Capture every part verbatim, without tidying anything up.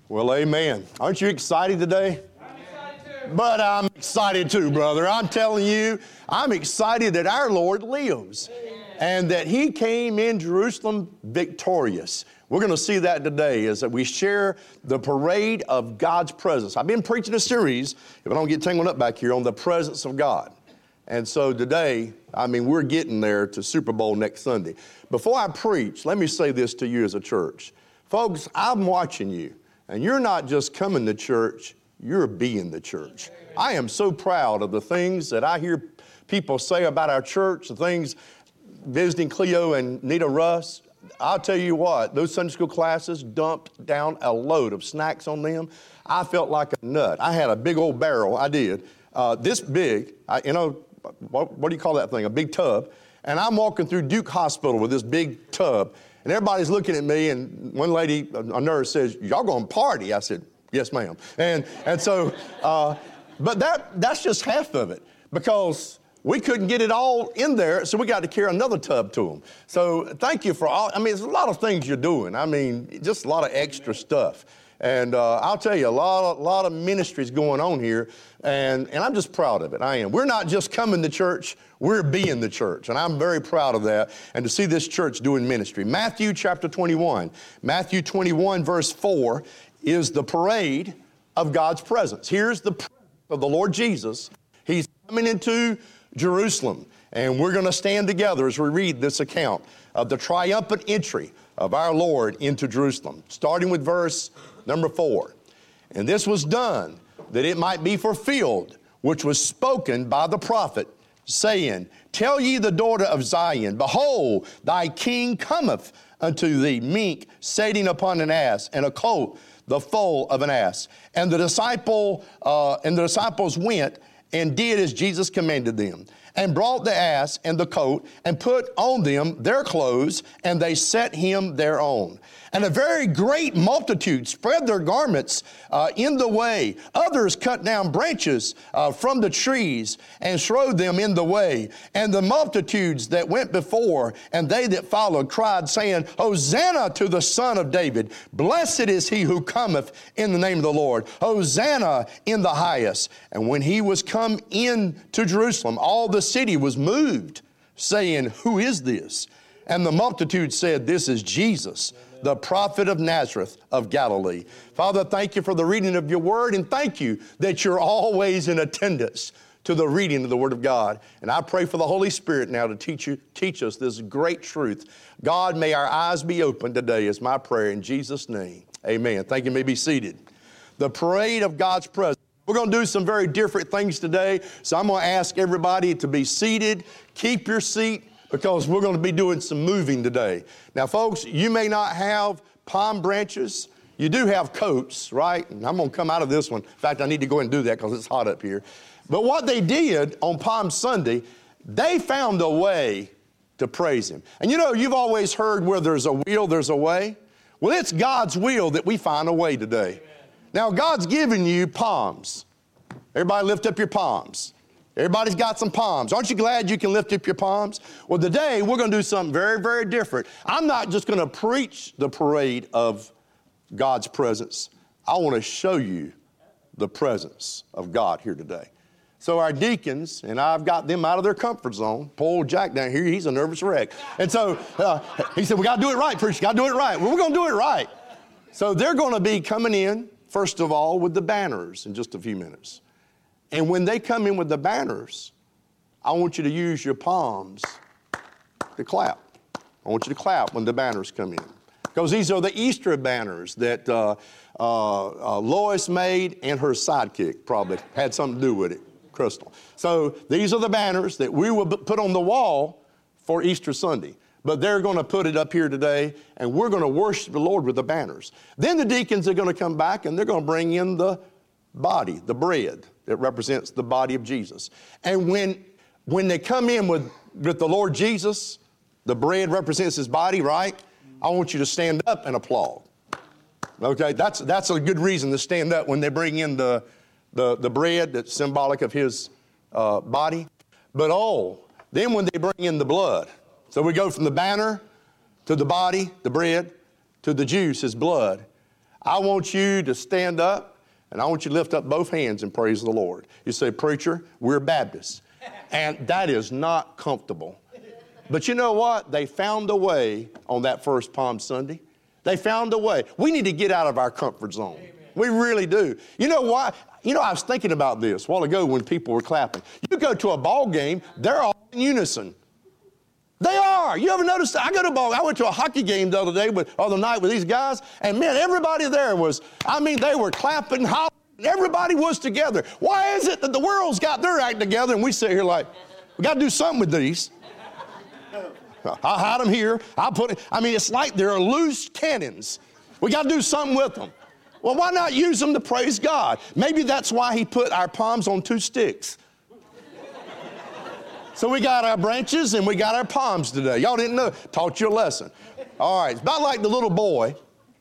Well, amen. Aren't you excited today? I'm excited too. But I'm excited too, brother. I'm telling you, I'm excited that our Lord lives and that He came in Jerusalem victorious. We're going to see that today as we share the parade of God's presence. I've been preaching a series, if I don't get tangled up back here, on the presence of God. And so today, I mean, we're getting there to Super Bowl next Sunday. Before I preach, let me say this to you as a church. Folks, I'm watching you, and you're not just coming to church, you're being the church. I am so proud of the things that I hear people say about our church, the things visiting Cleo and Nita Russ. I'll tell you what, those Sunday school classes dumped down a load of snacks on them. I felt like a nut. I had a big old barrel, I did, uh, this big, I, you know, what, what do you call that thing, a big tub. And I'm walking through Duke Hospital with this big tub, and everybody's looking at me, and one lady, a nurse, says, "Y'all gonna party?" I said, "Yes, ma'am." And, and so, uh, but that, that's just half of it, because we couldn't get it all in there, so we got to carry another tub to them. So thank you for all, I mean, there's a lot of things you're doing. I mean, just a lot of extra stuff. And uh, I'll tell you, a lot, of, lot of ministries going on here, and, and I'm just proud of it. I am. We're not just coming to church, we're being the church, and I'm very proud of that, and to see this church doing ministry. Matthew chapter twenty-one. Matthew twenty-one, verse four, is the parade of God's presence. Here's the presence of the Lord Jesus. He's coming into Jerusalem, and we're going to stand together as we read this account of the triumphant entry of our Lord into Jerusalem, starting with verse number four. "And this was done, that it might be fulfilled, which was spoken by the prophet, saying, Tell ye the daughter of Zion, Behold, thy king cometh unto thee, meek, sitting upon an ass, and a colt, the foal of an ass. And the disciple, uh, and the disciples went and did as Jesus commanded them, and brought the ass and the coat, and put on them their clothes, and they set him thereon. And a very great multitude spread their garments uh, in the way. Others cut down branches uh, from the trees and strewed them in the way. And the multitudes that went before and they that followed cried, saying, Hosanna to the Son of David. Blessed is he who cometh in the name of the Lord. Hosanna in the highest. And when he was come in to Jerusalem, all the city was moved, saying, Who is this? And the multitude said, This is Jesus, the prophet of Nazareth of Galilee. Father, thank you for the reading of your word, and thank you that you're always in attendance to the reading of the word of God. And I pray for the Holy Spirit now to teach you, teach us this great truth. God, may our eyes be open today is my prayer in Jesus' name. Amen. Thank you. You may be seated. The parade of God's presence. We're going to do some very different things today, so I'm going to ask everybody to be seated. Keep your seat, because we're going to be doing some moving today. Now, folks, you may not have palm branches. You do have coats, right? And I'm going to come out of this one. In fact, I need to go and do that because it's hot up here. But what they did on Palm Sunday, they found a way to praise Him. And you know, you've always heard where there's a will, there's a way. Well, it's God's will that we find a way today. Amen. Now, God's given you palms. Everybody lift up your palms. Everybody's got some palms. Aren't you glad you can lift up your palms? Well, today we're going to do something very, very different. I'm not just going to preach the parade of God's presence. I want to show you the presence of God here today. So our deacons, and I've got them out of their comfort zone. Poor old Jack down here, he's a nervous wreck. And so uh, he said, we got to do it right, preacher. Got to do it right. Well, we're going to do it right. So they're going to be coming in, first of all, with the banners in just a few minutes. And when they come in with the banners, I want you to use your palms to clap. I want you to clap when the banners come in. Because these are the Easter banners that uh, uh, uh, Lois made, and her sidekick probably had something to do with it, Crystal. So these are the banners that we will put on the wall for Easter Sunday. But they're going to put it up here today, and we're going to worship the Lord with the banners. Then the deacons are going to come back, and they're going to bring in the body, the bread that represents the body of Jesus. And when, when they come in with, with the Lord Jesus, the bread represents His body, right? I want you to stand up and applaud. Okay, that's, that's a good reason to stand up when they bring in the, the, the bread that's symbolic of His uh, body. But oh, then when they bring in the blood. So we go from the banner to the body, the bread, to the juice, His blood. I want you to stand up, and I want you to lift up both hands and praise the Lord. You say, preacher, we're Baptists. And that is not comfortable. But you know what? They found a way on that first Palm Sunday. They found a way. We need to get out of our comfort zone. Amen. We really do. You know why? You know, I was thinking about this a while ago when people were clapping. You go to a ball game, they're all in unison. They are. You ever notice that? I go to a ball. I went to a hockey game the other day, with, other night with these guys, and man, everybody there was, I mean, they were clapping, hollering. Everybody was together. Why is it that the world's got their act together and we sit here like, we got to do something with these? I'll hide them here. I'll put it, I mean, it's like they're loose cannons. We got to do something with them. Well, why not use them to praise God? Maybe that's why he put our palms on two sticks. So we got our branches and we got our palms today. Y'all didn't know. Taught you a lesson. All right. It's about like the little boy.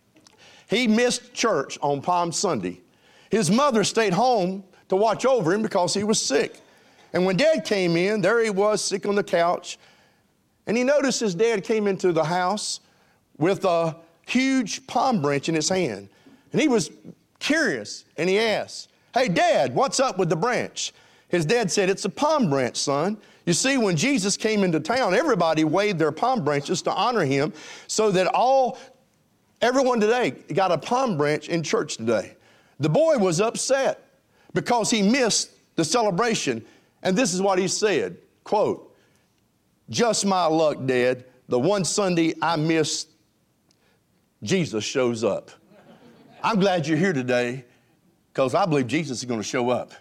He missed church on Palm Sunday. His mother stayed home to watch over him because he was sick. And when Dad came in, there he was sick on the couch. And he noticed his dad came into the house with a huge palm branch in his hand. And he was curious, and he asked, hey, Dad, what's up with the branch? His dad said, it's a palm branch, son. You see, when Jesus came into town, everybody waved their palm branches to honor him so that all, everyone today got a palm branch in church today. The boy was upset because he missed the celebration. And this is what he said, quote, just my luck, Dad. The one Sunday I missed, Jesus shows up. I'm glad you're here today because I believe Jesus is going to show up.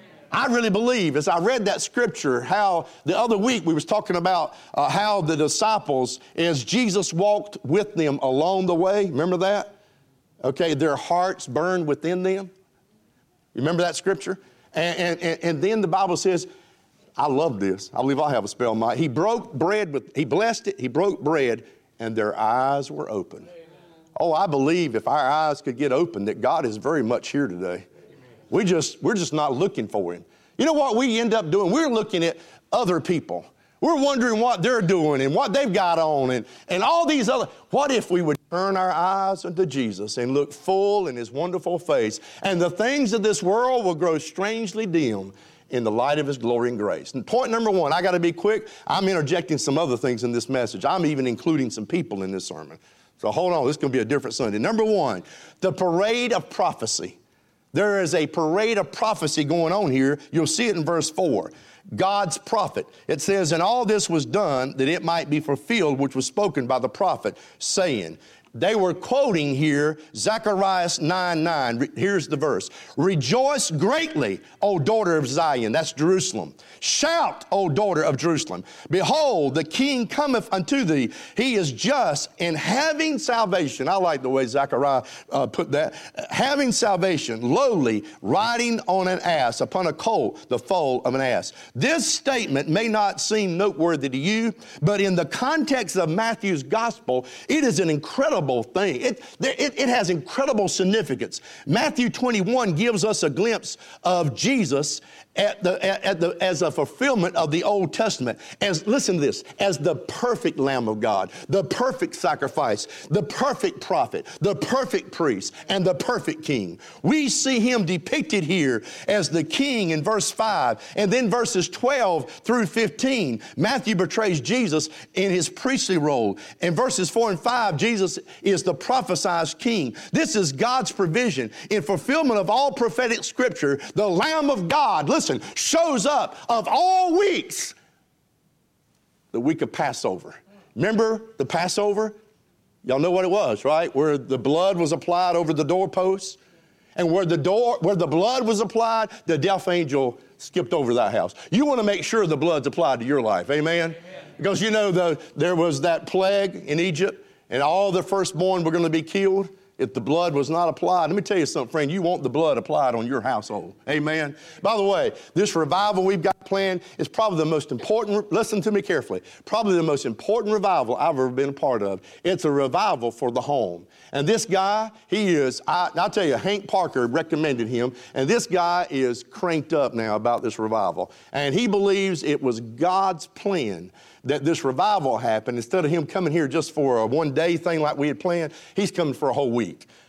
I really believe, as I read that scripture, how the other week we was talking about uh, how the disciples, as Jesus walked with them along the way, remember that? Okay, their hearts burned within them. Remember that scripture? And, and, and then the Bible says, I love this. I believe I have a spell. My, he broke bread with, he blessed it, he broke bread, and their eyes were open. Amen. Oh, I believe if our eyes could get open that God is very much here today. We just, we're just not looking for him. You know what we end up doing? We're looking at other people. We're wondering what they're doing and what they've got on and, and all these other. What if we would turn our eyes unto Jesus and look full in his wonderful face, and the things of this world will grow strangely dim in the light of his glory and grace. And point number one, I got to be quick. I'm interjecting some other things in this message. I'm even including some people in this sermon. So hold on, this is going to be a different Sunday. Number one, the parade of prophecy. There is a parade of prophecy going on here. You'll see it in verse four. God's prophet. It says, and all this was done that it might be fulfilled, which was spoken by the prophet, saying. They were quoting here Zechariah nine nine. Here's the verse. Rejoice greatly, O daughter of Zion. That's Jerusalem. Shout, O daughter of Jerusalem. Behold, the king cometh unto thee. He is just and having salvation. I like the way Zechariah uh, put that. Having salvation, lowly, riding on an ass, upon a colt, the foal of an ass. This statement may not seem noteworthy to you, but in the context of Matthew's gospel, it is an incredible thing. It, it, it has incredible significance. Matthew twenty-one gives us a glimpse of Jesus at the, at, at the, as a fulfillment of the Old Testament. As, listen to this, as the perfect Lamb of God, the perfect sacrifice, the perfect prophet, the perfect priest, and the perfect king. We see him depicted here as the king in verse five, and then verses twelve through fifteen. Matthew portrays Jesus in his priestly role. In verses four and five, Jesus is the prophesied king. This is God's provision. In fulfillment of all prophetic scripture, the Lamb of God, listen, shows up of all weeks, the week of Passover. Remember the Passover? Y'all know what it was, right? Where the blood was applied over the doorposts. And where the door, where the blood was applied, the death angel skipped over that house. You want to make sure the blood's applied to your life. Amen? Amen. Because you know the, there was that plague in Egypt, and all the firstborn were going to be killed if the blood was not applied. Let me tell you something, friend. You want the blood applied on your household. Amen. By the way, this revival we've got planned is probably the most important, listen to me carefully, probably the most important revival I've ever been a part of. It's a revival for the home. And this guy, he is, I, I'll tell you, Hank Parker recommended him, and this guy is cranked up now about this revival. And he believes it was God's plan that this revival happened. Instead of him coming here just for a one-day thing like we had planned, he's coming for a whole week.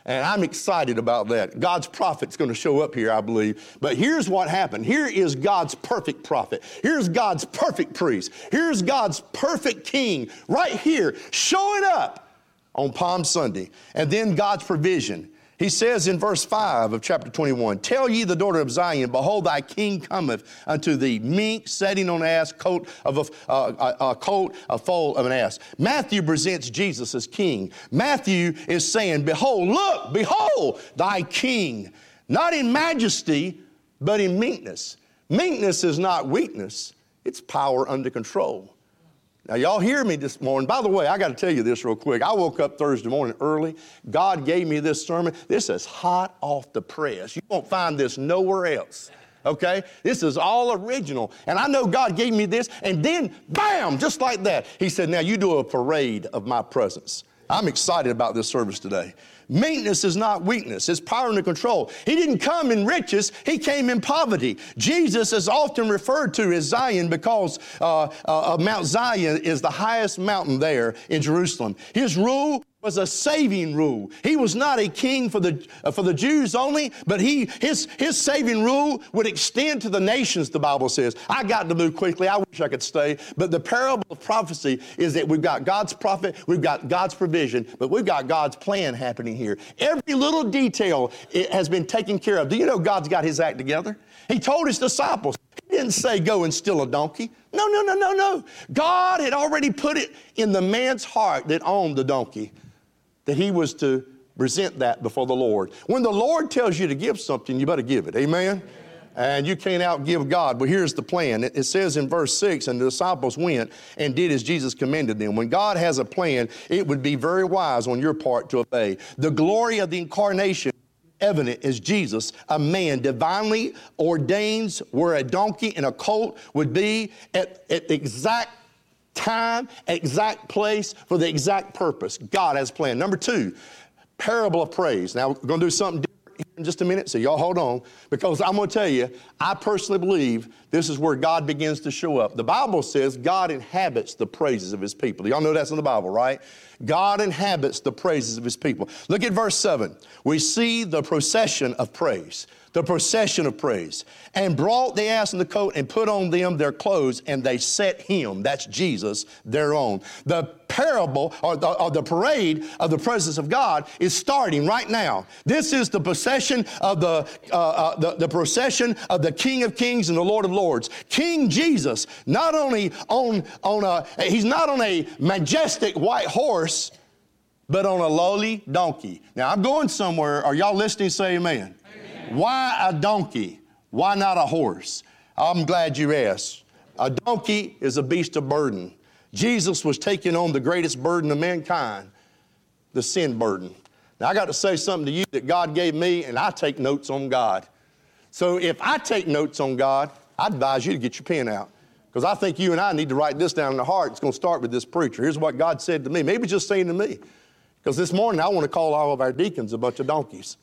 And I'm excited about that. God's prophet's going to show up here, I believe. But here's what happened. Here is God's perfect prophet. Here's God's perfect priest. Here's God's perfect king right here showing up on Palm Sunday. And then God's provision. He says in verse five of chapter twenty-one, tell ye the daughter of Zion, behold, thy king cometh unto thee, meek, sitting on an ass, coat of a, uh, a, a coat, a foal of an ass. Matthew presents Jesus as king. Matthew is saying, behold, look, behold, thy king, not in majesty, but in meekness. Meekness is not weakness. It's power under control. Now, y'all hear me this morning. By the way, I got to tell you this real quick. I woke up Thursday morning early. God gave me this sermon. This is hot off the press. You won't find this nowhere else, okay? This is all original. And I know God gave me this, and then, bam, just like that, he said, now you do a parade of my presence. I'm excited about this service today. Meekness is not weakness. It's power under control. He didn't come in riches. He came in poverty. Jesus is often referred to as Zion because uh, uh, Mount Zion is the highest mountain there in Jerusalem. His rule was a saving rule. He was not a king for the uh, for the Jews only, but he his his saving rule would extend to the nations, the Bible says. I got to move quickly. I wish I could stay. But the parable of prophecy is that we've got God's prophet, we've got God's provision, but we've got God's plan happening here. Every little detail it has been taken care of. Do you know God's got his act together? He told his disciples, he didn't say go and steal a donkey. No, no, no, no, no. God had already put it in the man's heart that owned the donkey, that he was to present that before the Lord. When the Lord tells you to give something, you better give it. Amen? Amen. And you can't outgive God. But here's the plan. It, it says in verse six, and the disciples went and did as Jesus commanded them. When God has a plan, it would be very wise on your part to obey. The glory of the incarnation evident as Jesus, a man divinely ordains where a donkey and a colt would be at, at the exact time, exact place for the exact purpose. God has planned. Number two, parable of praise. Now, we're going to do something different here in just a minute, so y'all hold on, because I'm going to tell you, I personally believe this is where God begins to show up. The Bible says God inhabits the praises of his people. Y'all know that's in the Bible, right? God inhabits the praises of his people. Look at verse seven. We see the procession of praise. The procession of praise. And brought the ass and the coat and put on them their clothes, and they set him, that's Jesus, their own. The parable or the, or the parade of the presence of God is starting right now. This is the procession of the, uh, uh, the, the procession of the King of Kings and the Lord of Lords. King Jesus, not only on, on a, he's not on a majestic white horse, but on a lowly donkey. Now, I'm going somewhere. Are y'all listening? Say amen. Why a donkey? Why not a horse? I'm glad you asked. A donkey is a beast of burden. Jesus was taking on the greatest burden of mankind, the sin burden. Now, I got to say something to you that God gave me, and I take notes on God. So if I take notes on God, I advise you to get your pen out, because I think you and I need to write this down in the heart. It's going to start with this preacher. Here's what God said to me. Maybe just saying to me, because this morning I want to call all of our deacons a bunch of donkeys.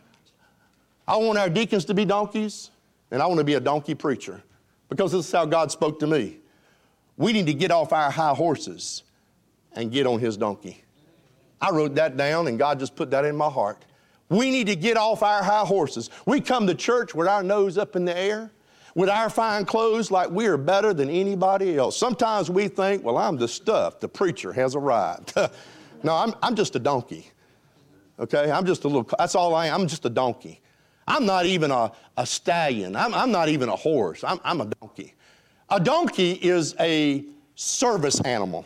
I want our deacons to be donkeys, and I want to be a donkey preacher, because this is how God spoke to me. We need to get off our high horses and get on his donkey. I wrote that down, and God just put that in my heart. We need to get off our high horses. We come to church with our nose up in the air, with our fine clothes like we are better than anybody else. Sometimes we think, well, I'm the stuff. The preacher has arrived. No, I'm, I'm just a donkey. Okay, I'm just a little, that's all I am. I'm just a donkey. I'm not even a, a stallion. I'm, I'm not even a horse. I'm, I'm a donkey. A donkey is a service animal.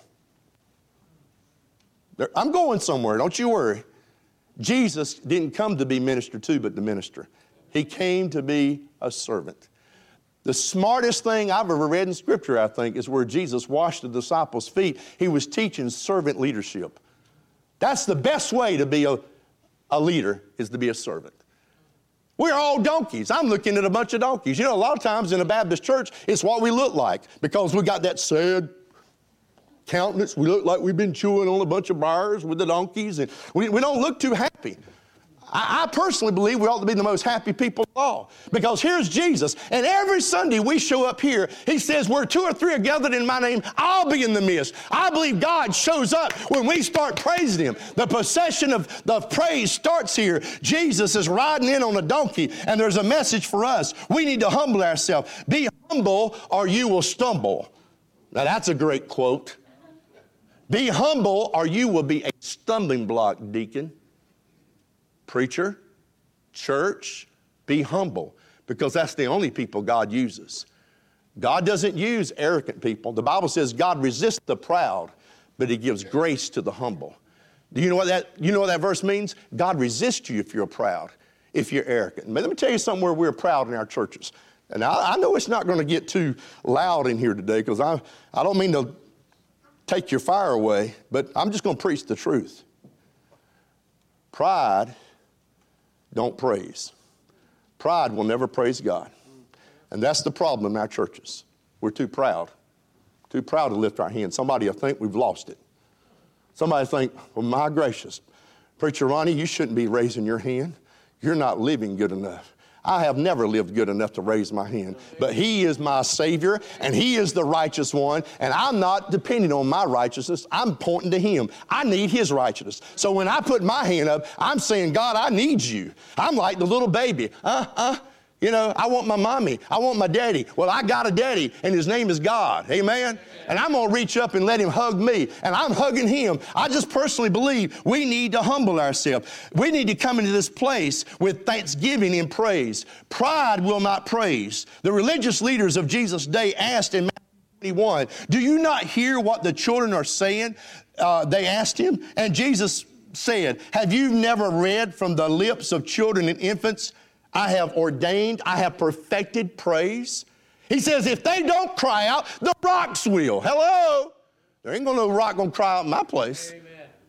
There, I'm going somewhere. Don't you worry. Jesus didn't come to be ministered to, but to minister. He came to be a servant. The smartest thing I've ever read in Scripture, I think, is where Jesus washed the disciples' feet. He was teaching servant leadership. That's the best way to be a, a leader, is to be a servant. We're all donkeys. I'm looking at a bunch of donkeys. You know, a lot of times in a Baptist church, it's what we look like, because we got that sad countenance. We look like we've been chewing on a bunch of briars with the donkeys, and we, we don't look too happy. I, I personally believe we ought to be the most happy people of all. Because here's Jesus, and every Sunday we show up here, he says, where two or three are gathered in my name, I'll be in the midst. I believe God shows up when we start praising him. The procession of the praise starts here. Jesus is riding in on a donkey, and there's a message for us. We need to humble ourselves. Be humble or you will stumble. Now that's a great quote. Be humble or you will be a stumbling block, deacon, preacher, church. Be humble, because that's the only people God uses. God doesn't use arrogant people. The Bible says God resists the proud, but he gives grace to the humble. Do you know what that, you know what that verse means? God resists you if you're proud, if you're arrogant. But let me tell you something where we're proud in our churches. And I, I know it's not going to get too loud in here today, because I, I don't mean to take your fire away, but I'm just going to preach the truth. Pride don't praise. Pride will never praise God. And that's the problem in our churches. We're too proud. Too proud to lift our hands. Somebody will think we've lost it. Somebody will think, well, my gracious, Preacher Ronnie, you shouldn't be raising your hand. You're not living good enough. I have never lived good enough to raise my hand. But he is my Savior, and he is the righteous one, and I'm not depending on my righteousness. I'm pointing to him. I need his righteousness. So when I put my hand up, I'm saying, God, I need you. I'm like the little baby. Uh, uh, you know, I want my mommy. I want my daddy. Well, I got a daddy, and his name is God. Amen? And I'm going to reach up and let him hug me, and I'm hugging him. I just personally believe we need to humble ourselves. We need to come into this place with thanksgiving and praise. Pride will not praise. The religious leaders of Jesus' day asked in Matthew twenty-one, do you not hear what the children are saying? Uh, they asked him, and Jesus said, have you never read from the lips of children and infants, I have ordained, I have perfected praise? He says, if they don't cry out, the rocks will. Hello? There ain't gonna no rock gonna cry out in my place. Amen.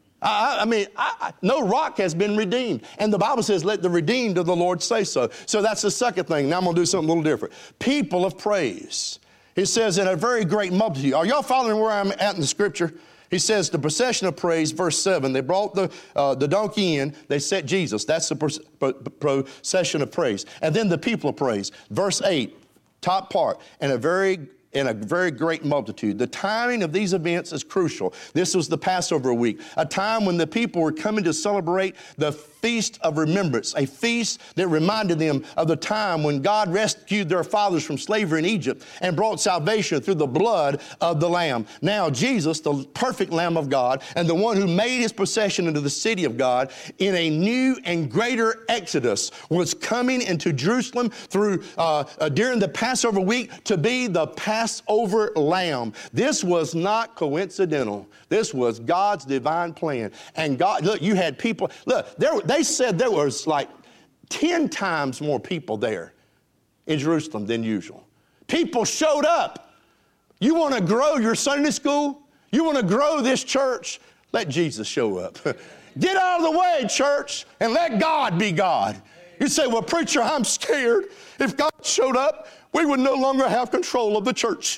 I, I mean, I, I, no rock has been redeemed. And the Bible says, let the redeemed of the Lord say so. So that's the second thing. Now I'm gonna do something a little different. People of praise. He says, in a very great multitude. Are y'all following where I'm at in the scripture? He says, the procession of praise, verse seven, they brought the, uh, the donkey in, they set Jesus. That's the procession of praise. And then the people of praise. Verse eight, top part, and a very in a very great multitude. The timing of these events is crucial. This was the Passover week, a time when the people were coming to celebrate the Feast of Remembrance, a feast that reminded them of the time when God rescued their fathers from slavery in Egypt and brought salvation through the blood of the Lamb. Now Jesus, the perfect Lamb of God, and the one who made his procession into the city of God in a new and greater exodus, was coming into Jerusalem through uh, uh, during the Passover week to be the Passover Lamb. This was not coincidental. This was God's divine plan. And God, look, you had people, look, there, they said there was like ten times more people there in Jerusalem than usual. People showed up. You want to grow your Sunday school? You want to grow this church? Let Jesus show up. Get out of the way, church, and let God be God. You say, well, preacher, I'm scared. If God showed up, we would no longer have control of the church.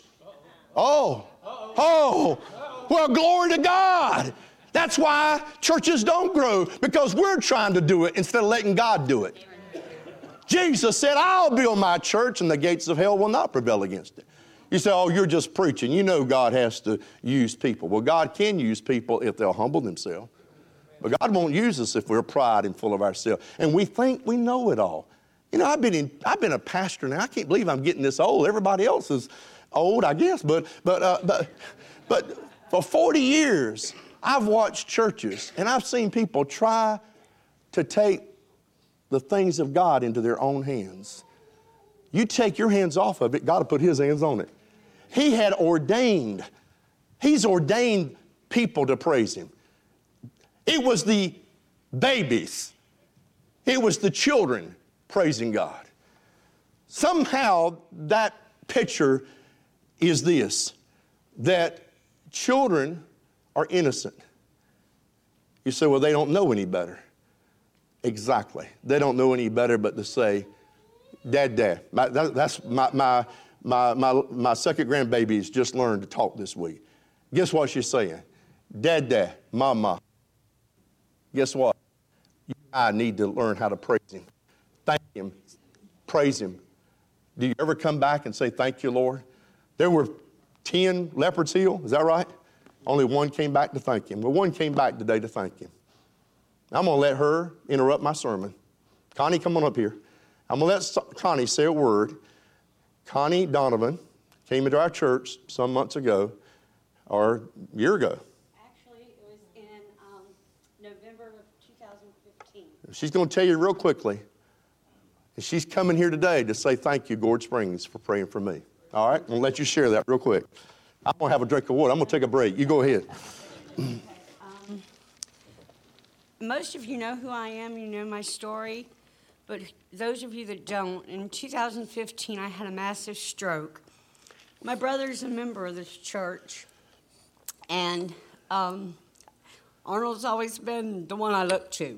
Oh, oh, well, glory to God. That's why churches don't grow, because we're trying to do it instead of letting God do it. Jesus said, I'll build my church and the gates of hell will not prevail against it. You say, oh, you're just preaching. You know God has to use people. Well, God can use people if they'll humble themselves. But God won't use us if we're pride and full of ourselves. And we think we know it all. You know, I've been in, I've been a pastor now. I can't believe I'm getting this old. Everybody else is old, I guess. But but uh, but but for forty years, I've watched churches and I've seen people try to take the things of God into their own hands. You take your hands off of it, God will put his hands on it. He had ordained, he's ordained people to praise him. It was the babies. It was the children praising God. Somehow that picture is this, that children are innocent. You say, well, they don't know any better. Exactly. They don't know any better but to say, Dad, Dad. My, that, that's my, my, my, my, my second grandbaby's just learned to talk this week. Guess what she's saying? Dad, Dad, Mama. Guess what? You I need to learn how to praise Him. Thank Him. Praise Him. Do you ever come back and say, thank you, Lord? There were ten leopards healed, is that right? Only one came back to thank Him. Well, one came back today to thank Him. I'm going to let her interrupt my sermon. Connie, come on up here. I'm going to let Connie say a word. Connie Donovan came into our church some months ago, or a year ago. Actually, it was in um, November of two thousand fifteen. She's going to tell you real quickly. And she's coming here today to say thank you, Gourd Springs, for praying for me. All right? I'm going to let you share that real quick. I'm going to have a drink of water. I'm going to take a break. You go ahead. Okay. Um, most of you know who I am. You know my story. But those of you that don't, in two thousand fifteen, I had a massive stroke. My brother's a member of this church. And um, Arnold's always been the one I look to.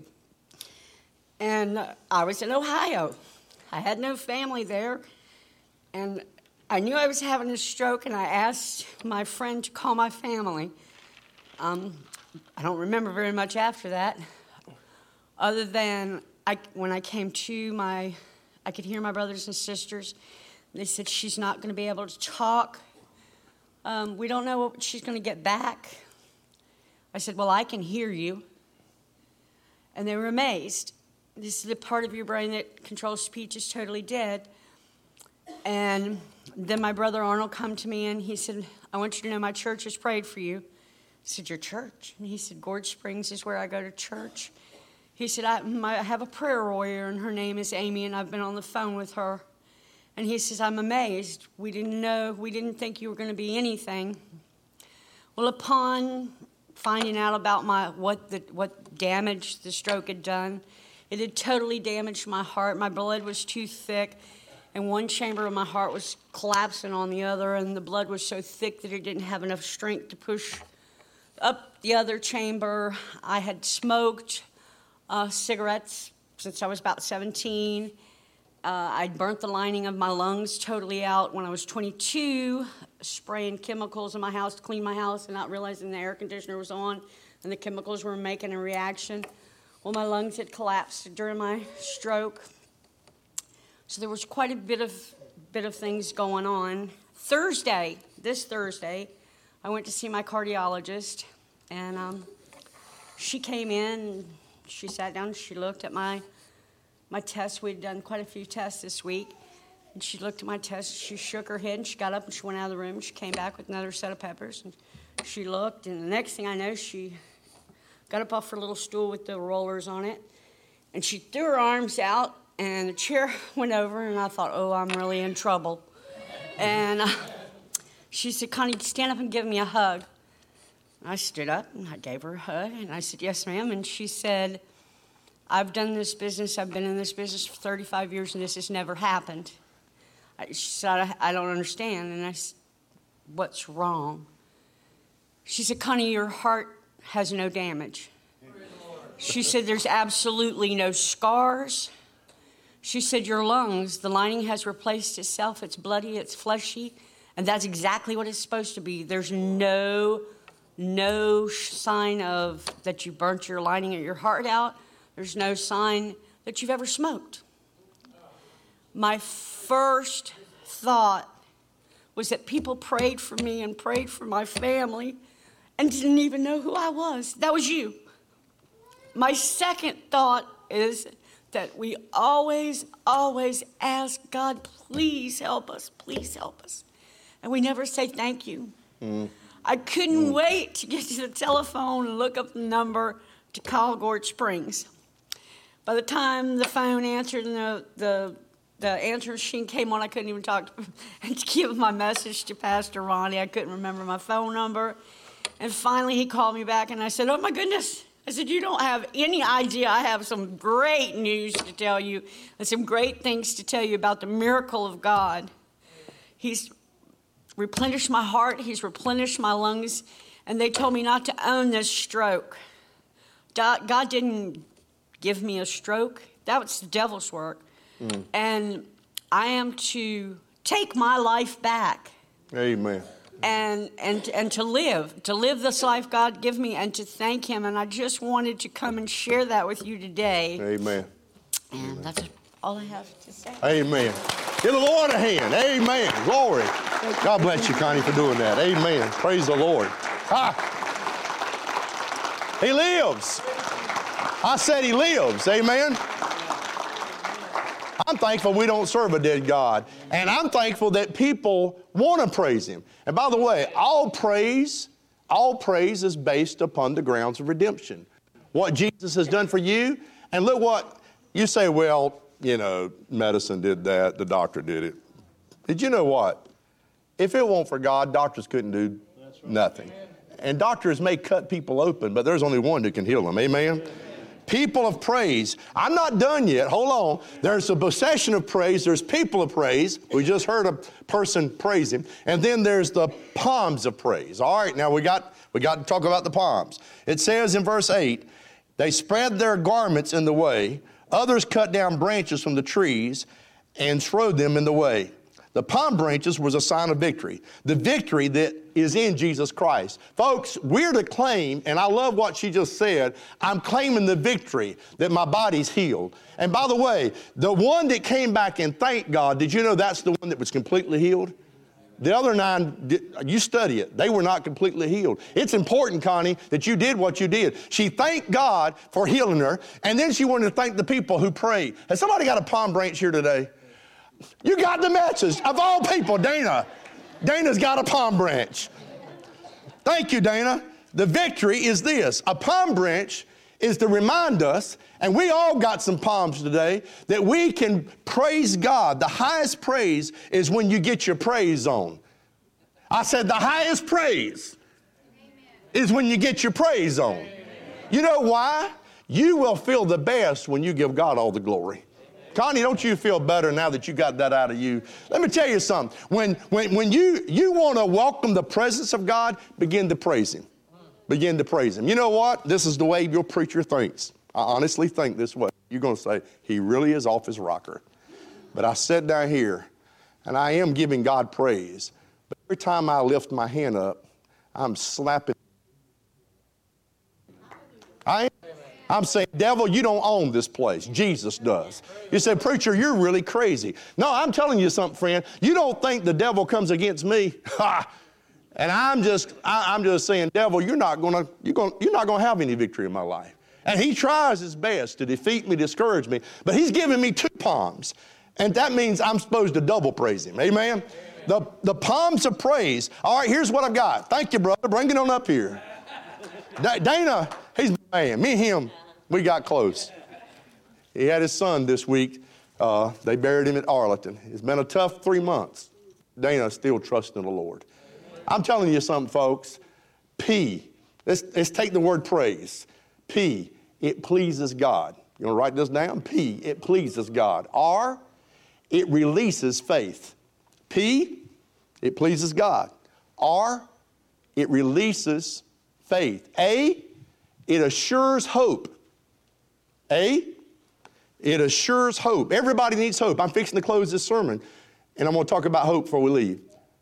And uh, I was in Ohio. I had no family there. And I knew I was having a stroke, and I asked my friend to call my family. Um, I don't remember very much after that, other than I, when I came to, my, I could hear my brothers and sisters. They said, she's not going to be able to talk. Um, we don't know what she's going to get back. I said, well, I can hear you. And they were amazed. This is the part of your brain that controls speech is totally dead. And then my brother Arnold come to me, and he said, I want you to know my church has prayed for you. I said, your church? And he said, Gourd Springs is where I go to church. He said, I, my, I have a prayer warrior, and her name is Amy, and I've been on the phone with her. And he says, I'm amazed. We didn't know, we didn't think you were going to be anything. Well, upon finding out about my what the what damage the stroke had done, it had totally damaged my heart. My blood was too thick, and one chamber of my heart was collapsing on the other, and the blood was so thick that it didn't have enough strength to push up the other chamber. I had smoked uh, cigarettes since I was about seventeen. Uh, I'd burnt the lining of my lungs totally out when I was twenty-two, spraying chemicals in my house to clean my house and not realizing the air conditioner was on and the chemicals were making a reaction. Well, my lungs had collapsed during my stroke. So there was quite a bit of bit of things going on. Thursday, this Thursday, I went to see my cardiologist, and um, she came in, and she sat down, and she looked at my my tests. We'd done quite a few tests this week, and she looked at my tests. She shook her head, and she got up, and she went out of the room. She came back with another set of peppers, and she looked, and the next thing I know, she got up off her little stool with the rollers on it, and she threw her arms out, and the chair went over, and I thought, oh, I'm really in trouble. And uh, she said, Connie, stand up and give me a hug. And I stood up, and I gave her a hug, and I said, yes, ma'am. And she said, I've done this business, I've been in this business for thirty-five years, and this has never happened. I, she said, I, I don't understand. And I said, what's wrong? She said, Connie, your heart has no damage. She said, there's absolutely no scars. She said, your lungs, the lining has replaced itself. It's bloody, it's fleshy, and that's exactly what it's supposed to be. There's no, no sign of that you burnt your lining of your heart out. There's no sign that you've ever smoked. My first thought was that people prayed for me and prayed for my family and didn't even know who I was. That was you. My second thought is that we always, always ask God, please help us, please help us. And we never say thank you. Mm. I couldn't mm. wait to get to the telephone and look up the number to call Gourd Springs. By the time the phone answered and the, the, the answer machine came on, I couldn't even talk to, to give my message to Pastor Ronnie. I couldn't remember my phone number. And finally he called me back, and I said, oh my goodness. I said, you don't have any idea. I have some great news to tell you and some great things to tell you about the miracle of God. He's replenished my heart. He's replenished my lungs. And they told me not to own this stroke. God didn't give me a stroke. That was the devil's work. Mm. And I am to take my life back. Amen. and and and to live, to live this life God give me, and to thank Him. And I just wanted to come and share that with you today. Amen. And Amen. That's all I have to say. Amen. Give the Lord a hand. Amen. Glory. God bless you, Connie, for doing that. Amen. Praise the Lord. Ah. He lives. I said He lives. Amen. I'm thankful we don't serve a dead God. And I'm thankful that people want to praise Him. And by the way, all praise, all praise is based upon the grounds of redemption. What Jesus has done for you. And look what you say, well, you know, medicine did that, the doctor did it. Did you know what? If it weren't for God, doctors couldn't do nothing. And doctors may cut people open, but there's only one who can heal them. Amen? People of praise. I'm not done yet. Hold on. There's a procession of praise. There's people of praise. We just heard a person praise Him. And then there's the palms of praise. All right, now we got, we got to talk about the palms. It says in verse eight, they spread their garments in the way. Others cut down branches from the trees and strode them in the way. The palm branches was a sign of victory. The victory that is in Jesus Christ. Folks, we're to claim, and I love what she just said, I'm claiming the victory that my body's healed. And by the way, the one that came back and thanked God, did you know that's the one that was completely healed? The other nine, you study it, they were not completely healed. It's important, Connie, that you did what you did. She thanked God for healing her, and then she wanted to thank the people who prayed. Has somebody got a palm branch here today? You got the message. Of all people, Dana. Dana's got a palm branch. Thank you, Dana. The victory is this. A palm branch is to remind us, and we all got some palms today, that we can praise God. The highest praise is when you get your praise on. I said the highest praise is when you get your praise on. You know why? You will feel the best when you give God all the glory. Connie, don't you feel better now that you got that out of you? Let me tell you something. When, when, when you, you want to welcome the presence of God, begin to praise Him. Begin to praise Him. You know what? This is the way your preacher thinks. I honestly think this way. You're going to say, he really is off his rocker. But I sat down here, and I am giving God praise. But every time I lift my hand up, I'm slapping. I am. I'm saying, devil, you don't own this place. Jesus does. You say, preacher, you're really crazy. No, I'm telling you something, friend. You don't think the devil comes against me? Ha! And I'm just, I, I'm just saying, devil, you're not gonna, you're gonna, you're not gonna have any victory in my life. And he tries his best to defeat me, discourage me, but he's giving me two palms. And that means I'm supposed to double praise him. Amen? Amen. The, the palms of praise. All right, here's what I've got. Thank you, brother. Bring it on up here. D- Dana, he's my man. Me and him, we got close. He had his son this week. Uh, they buried him at Arlington. It's been a tough three months. Dana's still trusting the Lord. I'm telling you something, folks. P. Let's, let's take the word praise. P. It pleases God. You want to write this down? P. It pleases God. R. It releases faith. P. It pleases God. R. It releases faith. A. It assures hope. A. It assures hope. Everybody needs hope. I'm fixing to close this sermon, and I'm going to talk about hope before we leave.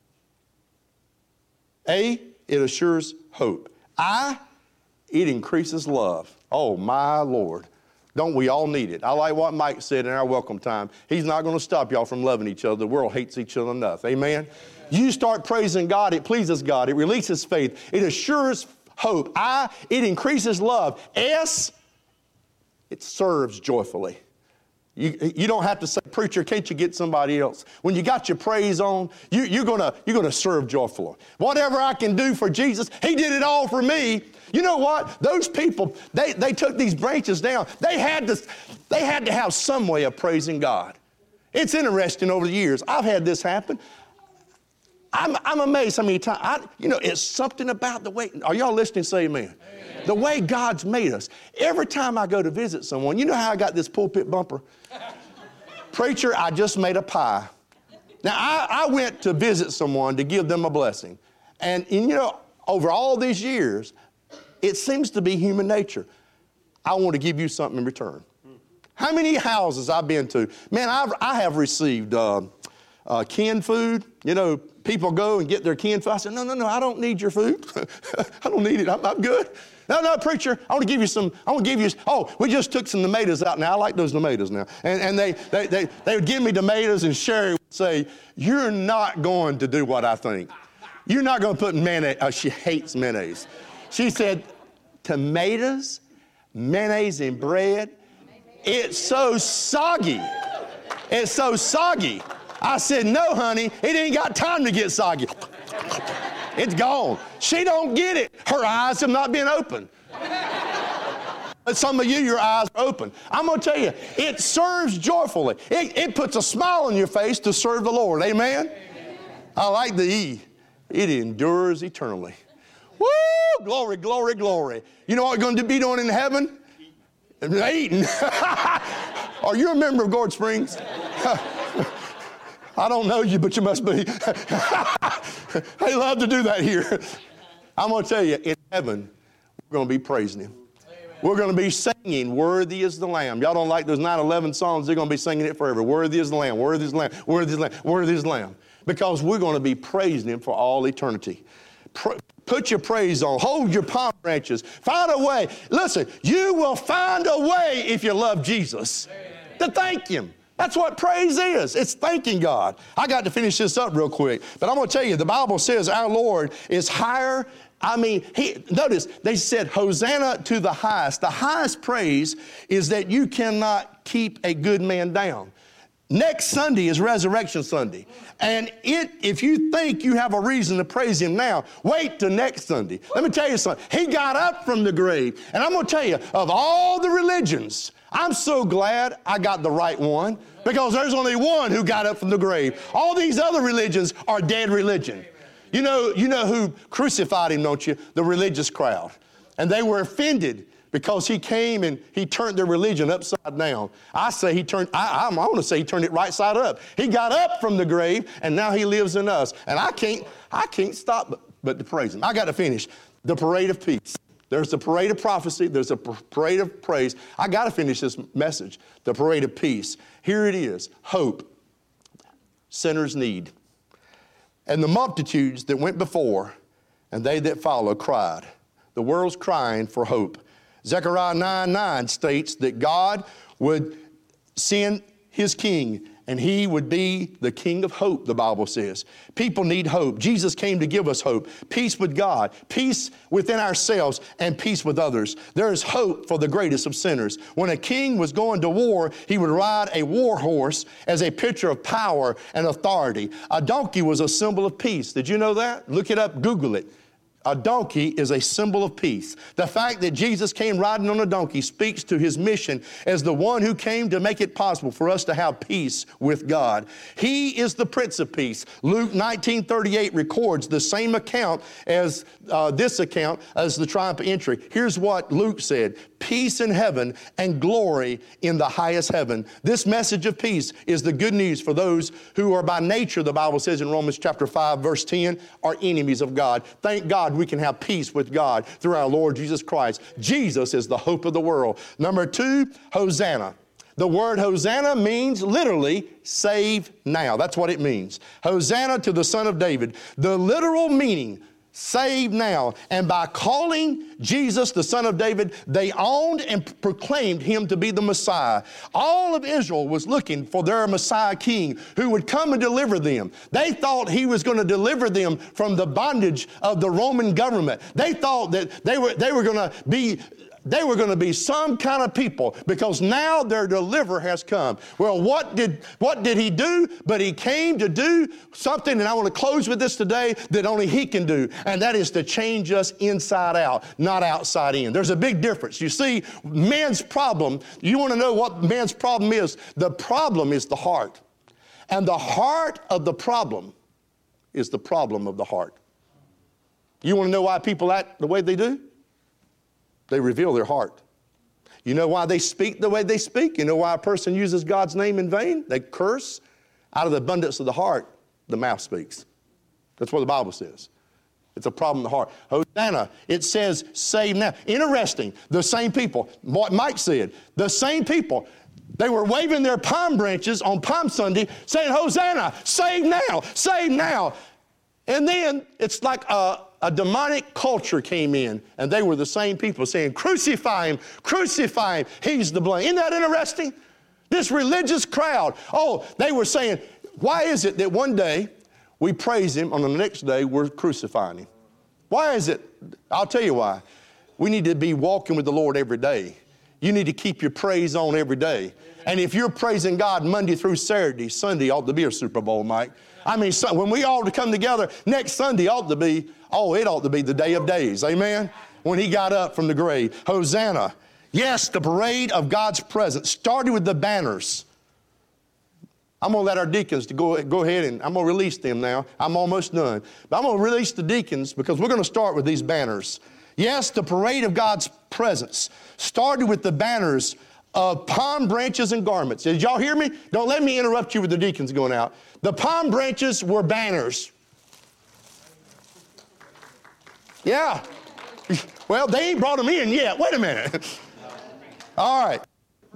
A, it assures hope. I, it increases love. Oh, my Lord. Don't we all need it? I like what Mike said in our welcome time. He's not going to stop y'all from loving each other. The world hates each other enough. Amen? You start praising God. It pleases God. It releases faith. It assures hope. I, it increases love. S, it serves joyfully. You, you don't have to say, preacher, can't you get somebody else? When you got your praise on, you, you're going you're gonna serve joyfully. Whatever I can do for Jesus, he did it all for me. You know what? Those people, they, they took these branches down. They had, to, they had to have some way of praising God. It's interesting over the years. I've had this happen. I'm, I'm amazed how many times, I, you know, it's something about the way, are y'all listening? Say amen. Amen. The way God's made us. Every time I go to visit someone, you know how I got this pulpit bumper? Preacher, I just made a pie. Now, I, I went to visit someone to give them a blessing. And, and, you know, over all these years, it seems to be human nature. I want to give you something in return. How many houses I've been to? Man, I've, I have received uh, uh, canned food. You know, people go and get their canned food. I said, no, no, no, I don't need your food. I don't need it. I'm, I'm good. No, no, preacher, I want to give you some, I want to give you, oh, we just took some tomatoes out now. I like those tomatoes now. And, and they, they, they, they would give me tomatoes, and Sherry would say, you're not going to do what I think. You're not going to put mayonnaise. Oh, she hates mayonnaise. She said, tomatoes, mayonnaise, and bread, it's so soggy. It's so soggy. I said, no, honey, it ain't got time to get soggy. It's gone. She don't get it. Her eyes have not been opened. But some of you, your eyes are open. I'm going to tell you, it serves joyfully. It, it puts a smile on your face to serve the Lord. Amen? Amen? I like the E. It endures eternally. Woo! Glory, glory, glory. You know what we're going to be doing in heaven? Eating. Are you a member of Gourd Springs? I don't know you, but you must be. They love to do that here. I'm going to tell you, in heaven, we're going to be praising Him. Amen. We're going to be singing, worthy is the Lamb. Y'all don't like those nine eleven songs? They're going to be singing it forever. Worthy is the Lamb, worthy is the Lamb, worthy is the Lamb, worthy is the Lamb. Because we're going to be praising Him for all eternity. Pra- Put your praise on. Hold your palm branches. Find a way. Listen, you will find a way if you love Jesus. Amen. To thank Him. That's what praise is. It's thanking God. I got to finish this up real quick. But I'm going to tell you, the Bible says our Lord is higher. I mean, he, notice, they said, Hosanna to the highest. The highest praise is that you cannot keep a good man down. Next Sunday is Resurrection Sunday. And it, if you think you have a reason to praise Him now, wait till next Sunday. Let me tell you something. He got up from the grave. And I'm going to tell you, of all the religions, I'm so glad I got the right one, because there's only one who got up from the grave. All these other religions are dead religion. You know, you know who crucified Him, don't you? The religious crowd. And they were offended because He came and He turned their religion upside down. I say He turned, I, I, I want to say He turned it right side up. He got up from the grave, and now He lives in us. And I can't, I can't stop but, but to praise Him. I got to finish. The parade of peace. There's the parade of prophecy. There's a parade of praise. I got to finish this message. The parade of peace. Here it is. Hope. Sinners need. And the multitudes that went before and they that follow cried. The world's crying for hope. Zechariah nine nine states that God would send His king, and He would be the King of hope, the Bible says. People need hope. Jesus came to give us hope. Peace with God, peace within ourselves, and peace with others. There is hope for the greatest of sinners. When a king was going to war, he would ride a war horse as a picture of power and authority. A donkey was a symbol of peace. Did you know that? Look it up, Google it. A donkey is a symbol of peace. The fact that Jesus came riding on a donkey speaks to His mission as the one who came to make it possible for us to have peace with God. He is the Prince of Peace. Luke nineteen thirty-eight records the same account as uh, this account as the triumphal entry. Here's what Luke said: peace in heaven and glory in the highest heaven. This message of peace is the good news for those who are by nature, the Bible says in Romans chapter five, verse ten, are enemies of God. Thank God we can have peace with God through our Lord Jesus Christ. Jesus is the hope of the world. Number two, Hosanna. The word Hosanna means literally save now. That's what it means. Hosanna to the Son of David. The literal meaning, save now. And by calling Jesus the Son of David, they owned and proclaimed Him to be the Messiah. All of Israel was looking for their Messiah King who would come and deliver them. They thought He was going to deliver them from the bondage of the Roman government. They thought that they were, they were going to be They were going to be some kind of people, because now their deliverer has come. Well, what did, what did He do? But He came to do something, and I want to close with this today, that only He can do, and that is to change us inside out, not outside in. There's a big difference. You see, man's problem, you want to know what man's problem is? The problem is the heart. And the heart of the problem is the problem of the heart. You want to know why people act the way they do? They reveal their heart. You know why they speak the way they speak? You know why a person uses God's name in vain? They curse. Out of the abundance of the heart, the mouth speaks. That's what the Bible says. It's a problem in the heart. Hosanna, it says save now. Interesting, the same people, what Mike said, the same people, They were waving their palm branches on Palm Sunday saying, Hosanna, save now, save now. And then it's like a, a demonic culture came in, and they were the same people saying, crucify him, crucify him, he's the blame. Isn't that interesting? This religious crowd, oh, they were saying, why is it that one day we praise him, on the next day we're crucifying him? Why is it? I'll tell you why. We need to be walking with the Lord every day. You need to keep your praise on every day. And if you're praising God Monday through Saturday, Sunday ought to be a Super Bowl, Mike. I mean, so when we all to come together, next Sunday ought to be, oh, it ought to be the day of days. Amen? When he got up from the grave. Hosanna. Yes, the parade of God's presence started with the banners. I'm going to let our deacons to go, go ahead and I'm going to release them now. I'm almost done. But I'm going to release the deacons because we're going to start with these banners. Yes, the parade of God's presence started with the banners of palm branches and garments. Did y'all hear me? Don't let me interrupt you with the deacons going out. The palm branches were banners. Yeah. Well, they ain't brought them in yet. Wait a minute. All right.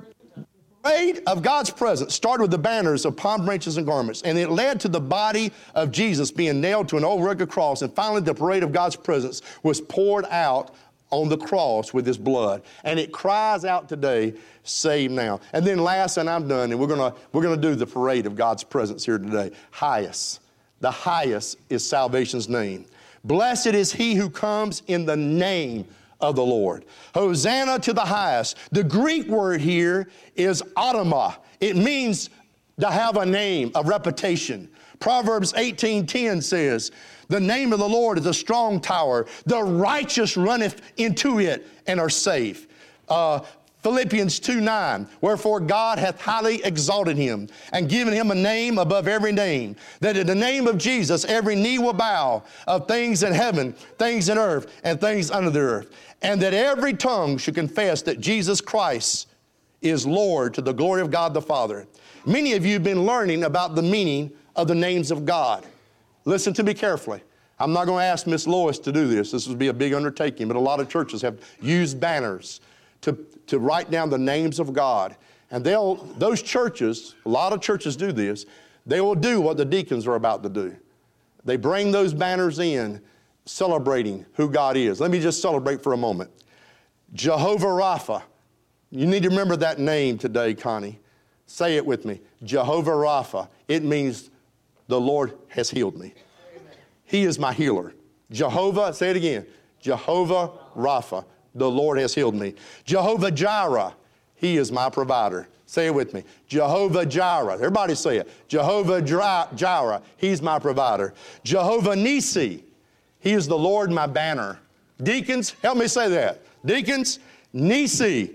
The parade of God's presence started with the banners of palm branches and garments, and it led to the body of Jesus being nailed to an old rugged cross, and finally the parade of God's presence was poured out on the cross with his blood. And it cries out today, save now. And then last, and I'm done, and we're gonna we're gonna do the parade of God's presence here today. Highest. The highest is salvation's name. Blessed is he who comes in the name of the Lord. Hosanna to the highest. The Greek word here is automa. It means to have a name, a reputation. Proverbs eighteen ten says, the name of the Lord is a strong tower. The righteous runneth into it and are safe. Uh, Philippians two nine, wherefore God hath highly exalted him and given him a name above every name, that in the name of Jesus every knee will bow, of things in heaven, things in earth, and things under the earth, and that every tongue should confess that Jesus Christ is Lord, to the glory of God the Father. Many of you have been learning about the meaning of the names of God. Listen to me carefully. I'm not going to ask Miss Lois to do this. This would be a big undertaking, but a lot of churches have used banners to, to write down the names of God. And they'll, those churches, a lot of churches do this, they will do what the deacons are about to do. They bring those banners in, celebrating who God is. Let me just celebrate for a moment. Jehovah Rapha. You need to remember that name today, Connie. Say it with me. Jehovah Rapha. It means the Lord has healed me. Amen. He is my healer. Jehovah, say it again. Jehovah Rapha. The Lord has healed me. Jehovah Jireh. He is my provider. Say it with me. Jehovah Jireh. Everybody say it. Jehovah Jireh. He's my provider. Jehovah Nissi. He is the Lord my banner. Deacons, help me say that. Deacons, Nissi.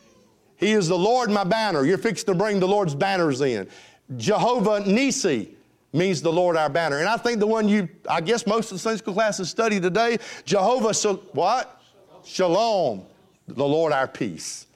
He is the Lord my banner. You're fixing to bring the Lord's banners in. Jehovah Nissi means the Lord our banner. And I think the one you, I guess most of the Sunday school classes study today, Jehovah, what? Shalom, the Lord our peace.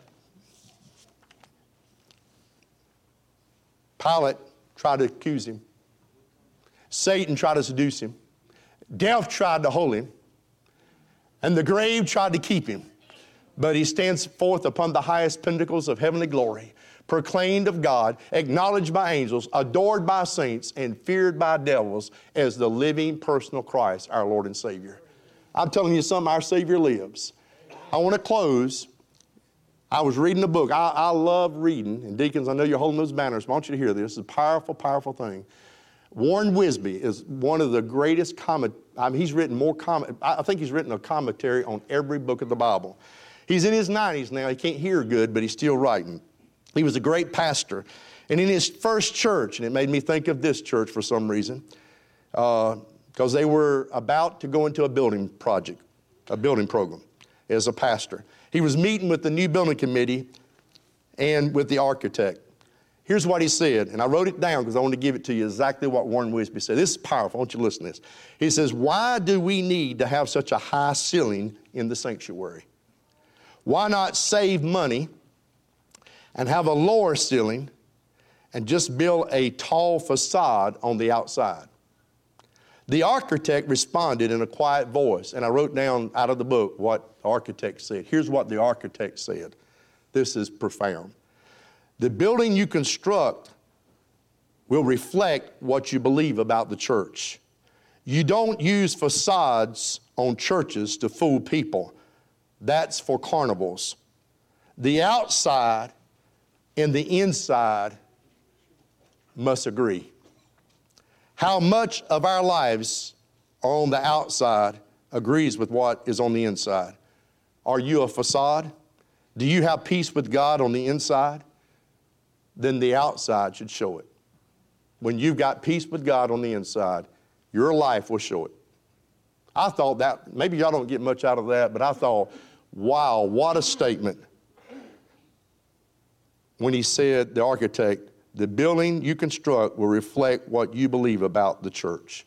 Pilate tried to accuse him. Satan tried to seduce him. Death tried to hold him. And the grave tried to keep him. But he stands forth upon the highest pinnacles of heavenly glory, proclaimed of God, acknowledged by angels, adored by saints, and feared by devils as the living personal Christ, our Lord and Savior. I'm telling you something, our Savior lives. I want to close. I was reading a book. I, I love reading. And deacons, I know you're holding those banners. I want you to hear this. It's a powerful, powerful thing. Warren Wisby is one of the greatest comment. I mean, he's written more comment. I think he's written a commentary on every book of the Bible. He's in his nineties now. He can't hear good, but he's still writing. He was a great pastor. And in his first church, and it made me think of this church for some reason, because uh, they were about to go into a building project, a building program as a pastor. He was meeting with the new building committee and with the architect. Here's what he said, and I wrote it down because I want to give it to you exactly what Warren Wisby said. This is powerful. I want you to listen to this. He says, why do we need to have such a high ceiling in the sanctuary? Why not save money and have a lower ceiling and just build a tall facade on the outside? The architect responded in a quiet voice, and I wrote down out of the book what the architect said. Here's what the architect said. This is profound. The building you construct will reflect what you believe about the church. You don't use facades on churches to fool people. That's for carnivals. The outside and the inside must agree. How much of our lives are on the outside agrees with what is on the inside. Are you a facade? Do you have peace with God on the inside? Then the outside should show it. When you've got peace with God on the inside, your life will show it. I thought that, maybe y'all don't get much out of that, but I thought, wow, what a statement. When he said, the architect, the building you construct will reflect what you believe about the church.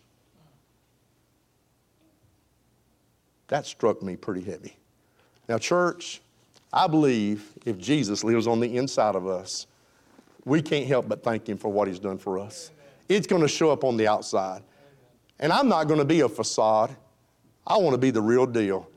That struck me pretty heavy. Now, church, I believe if Jesus lives on the inside of us, we can't help but thank him for what he's done for us. It's going to show up on the outside. And I'm not going to be a facade. I want to be the real deal.